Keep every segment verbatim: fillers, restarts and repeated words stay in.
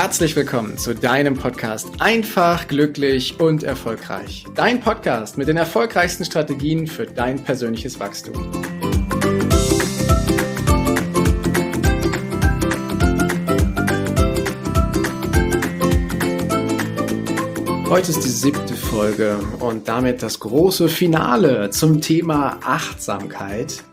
Herzlich willkommen zu deinem Podcast Einfach, glücklich und erfolgreich. Dein Podcast mit den erfolgreichsten Strategien für dein persönliches Wachstum. Heute ist die siebte Folge und damit das große Finale zum Thema Achtsamkeit.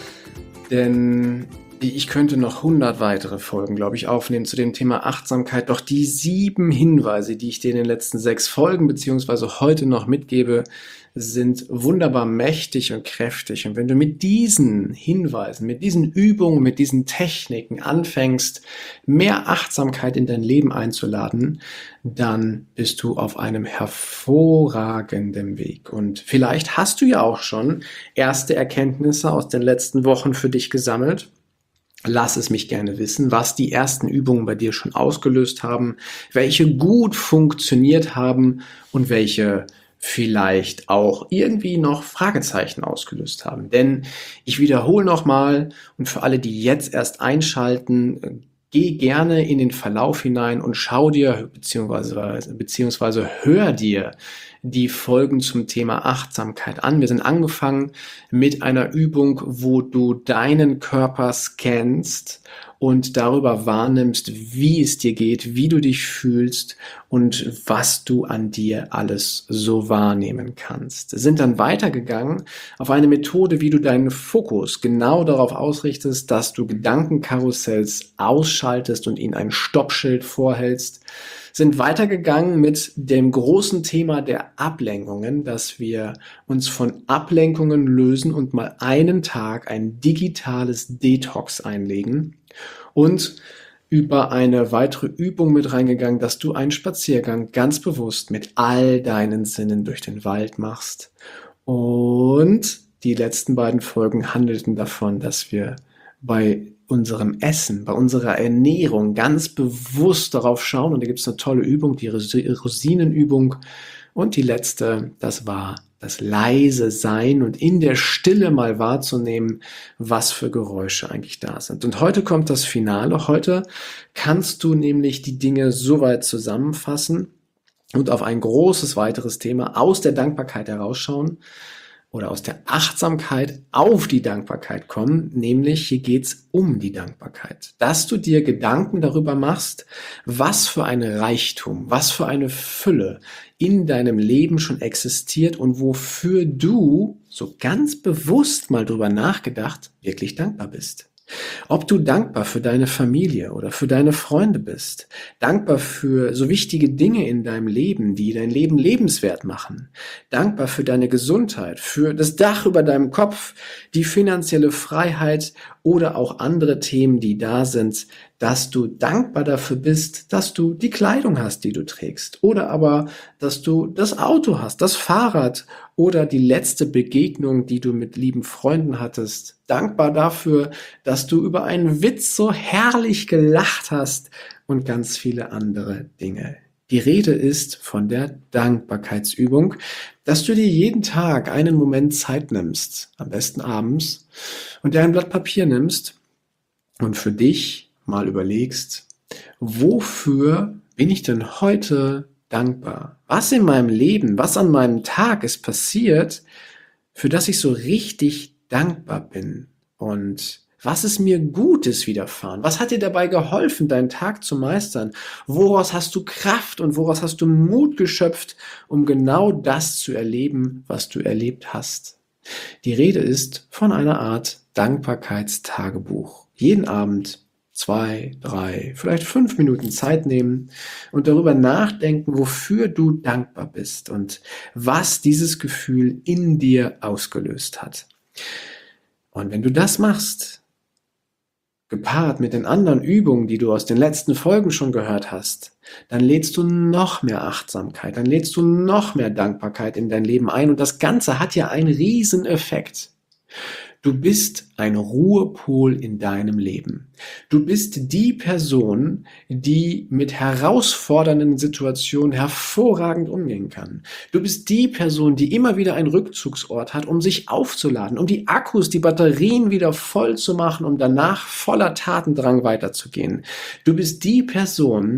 Denn ich könnte noch hundert weitere Folgen, glaube ich, aufnehmen zu dem Thema Achtsamkeit. Doch die sieben Hinweise, die ich dir in den letzten sechs Folgen beziehungsweise heute noch mitgebe, sind wunderbar mächtig und kräftig. Und wenn du mit diesen Hinweisen, mit diesen Übungen, mit diesen Techniken anfängst, mehr Achtsamkeit in dein Leben einzuladen, dann bist du auf einem hervorragenden Weg. Und vielleicht hast du ja auch schon erste Erkenntnisse aus den letzten Wochen für dich gesammelt. Lass es mich gerne wissen, was die ersten Übungen bei dir schon ausgelöst haben, welche gut funktioniert haben und welche vielleicht auch irgendwie noch Fragezeichen ausgelöst haben. Denn ich wiederhole nochmal und für alle, die jetzt erst einschalten, geh gerne in den Verlauf hinein und schau dir beziehungsweise, beziehungsweise hör dir die Folgen zum Thema Achtsamkeit an. Wir sind angefangen mit einer Übung, wo du deinen Körper scannst und darüber wahrnimmst, wie es dir geht, wie du dich fühlst und was du an dir alles so wahrnehmen kannst. Sind dann weitergegangen auf eine Methode, wie du deinen Fokus genau darauf ausrichtest, dass du Gedankenkarussells ausschaltest und ihnen ein Stoppschild vorhältst. Sind weitergegangen mit dem großen Thema der Ablenkungen, dass wir uns von Ablenkungen lösen und mal einen Tag ein digitales Detox einlegen und über eine weitere Übung mit reingegangen, dass du einen Spaziergang ganz bewusst mit all deinen Sinnen durch den Wald machst. Und die letzten beiden Folgen handelten davon, dass wir bei unserem Essen, bei unserer Ernährung ganz bewusst darauf schauen. Und da gibt es eine tolle Übung, die Rosinenübung. Und die letzte, das war das leise Sein und in der Stille mal wahrzunehmen, was für Geräusche eigentlich da sind. Und heute kommt das Finale. Heute kannst du nämlich die Dinge so weit zusammenfassen und auf ein großes weiteres Thema aus der Dankbarkeit herausschauen oder aus der Achtsamkeit auf die Dankbarkeit kommen, nämlich hier geht's um die Dankbarkeit. Dass du dir Gedanken darüber machst, was für ein Reichtum, was für eine Fülle in deinem Leben schon existiert und wofür du, so ganz bewusst mal drüber nachgedacht, wirklich dankbar bist. Ob du dankbar für deine Familie oder für deine Freunde bist, dankbar für so wichtige Dinge in deinem Leben, die dein Leben lebenswert machen, dankbar für deine Gesundheit, für das Dach über deinem Kopf, die finanzielle Freiheit oder auch andere Themen, die da sind, dass du dankbar dafür bist, dass du die Kleidung hast, die du trägst, oder aber, dass du das Auto hast, das Fahrrad oder die letzte Begegnung, die du mit lieben Freunden hattest. Dankbar dafür, dass du über einen Witz so herrlich gelacht hast und ganz viele andere Dinge. Die Rede ist von der Dankbarkeitsübung, dass du dir jeden Tag einen Moment Zeit nimmst, am besten abends, und dir ein Blatt Papier nimmst und für dich mal überlegst, wofür bin ich denn heute dankbar? Was in meinem Leben, was an meinem Tag ist passiert, für das ich so richtig dankbar bin? Und was ist mir Gutes widerfahren? Was hat dir dabei geholfen, deinen Tag zu meistern? Woraus hast du Kraft und woraus hast du Mut geschöpft, um genau das zu erleben, was du erlebt hast? Die Rede ist von einer Art Dankbarkeitstagebuch. Jeden Abend zwei, drei, vielleicht fünf Minuten Zeit nehmen und darüber nachdenken, wofür du dankbar bist und was dieses Gefühl in dir ausgelöst hat. Und wenn du das machst, gepaart mit den anderen Übungen, die du aus den letzten Folgen schon gehört hast, dann lädst du noch mehr Achtsamkeit, dann lädst du noch mehr Dankbarkeit in dein Leben ein und das Ganze hat ja einen riesen Effekt. Du bist ein Ruhepol in deinem Leben. Du bist die Person, die mit herausfordernden Situationen hervorragend umgehen kann. Du bist die Person, die immer wieder einen Rückzugsort hat, um sich aufzuladen, um die Akkus, die Batterien wieder voll zu machen, um danach voller Tatendrang weiterzugehen. Du bist die Person,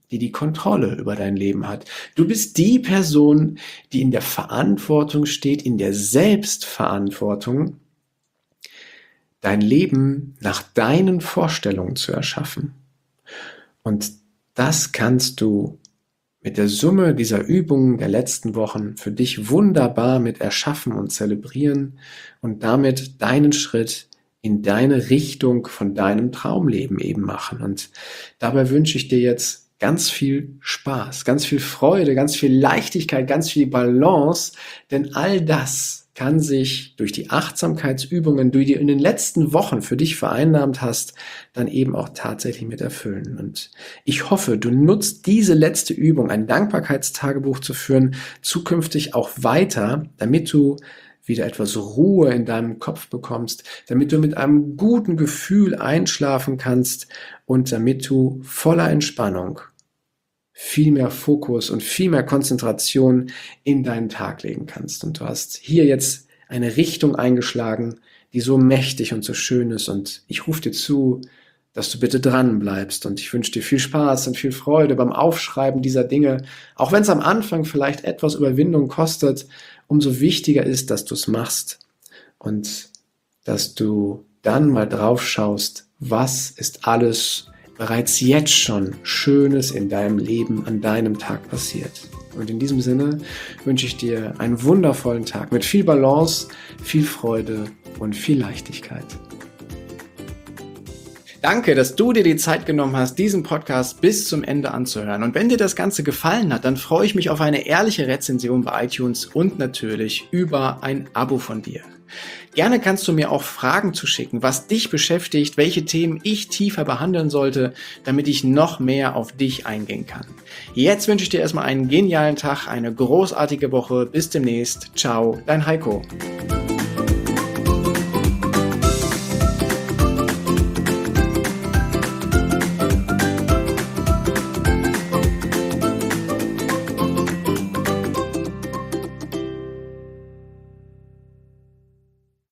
die die Kontrolle über dein Leben hat. Du bist die Person, die in der Verantwortung steht, in der Selbstverantwortung, dein Leben nach deinen Vorstellungen zu erschaffen. Und das kannst du mit der Summe dieser Übungen der letzten Wochen für dich wunderbar mit erschaffen und zelebrieren und damit deinen Schritt in deine Richtung von deinem Traumleben eben machen. Und dabei wünsche ich dir jetzt ganz viel Spaß, ganz viel Freude, ganz viel Leichtigkeit, ganz viel Balance, denn all das kann sich durch die Achtsamkeitsübungen, die du in den letzten Wochen für dich vereinnahmt hast, dann eben auch tatsächlich mit erfüllen. Und ich hoffe, du nutzt diese letzte Übung, ein Dankbarkeitstagebuch zu führen, zukünftig auch weiter, damit du wieder etwas Ruhe in deinem Kopf bekommst, damit du mit einem guten Gefühl einschlafen kannst und damit du voller Entspannung viel mehr Fokus und viel mehr Konzentration in deinen Tag legen kannst. Und du hast hier jetzt eine Richtung eingeschlagen, die so mächtig und so schön ist. Und ich rufe dir zu, dass du bitte dran bleibst. Und ich wünsche dir viel Spaß und viel Freude beim Aufschreiben dieser Dinge. Auch wenn es am Anfang vielleicht etwas Überwindung kostet, umso wichtiger ist, dass du es machst und dass du dann mal drauf schaust, was ist alles bereits jetzt schon Schönes in deinem Leben an deinem Tag passiert. Und in diesem Sinne wünsche ich dir einen wundervollen Tag mit viel Balance, viel Freude und viel Leichtigkeit. Danke, dass du dir die Zeit genommen hast, diesen Podcast bis zum Ende anzuhören. Und wenn dir das Ganze gefallen hat, dann freue ich mich auf eine ehrliche Rezension bei iTunes und natürlich über ein Abo von dir. Gerne kannst du mir auch Fragen zuschicken, was dich beschäftigt, welche Themen ich tiefer behandeln sollte, damit ich noch mehr auf dich eingehen kann. Jetzt wünsche ich dir erstmal einen genialen Tag, eine großartige Woche. Bis demnächst. Ciao, dein Heiko.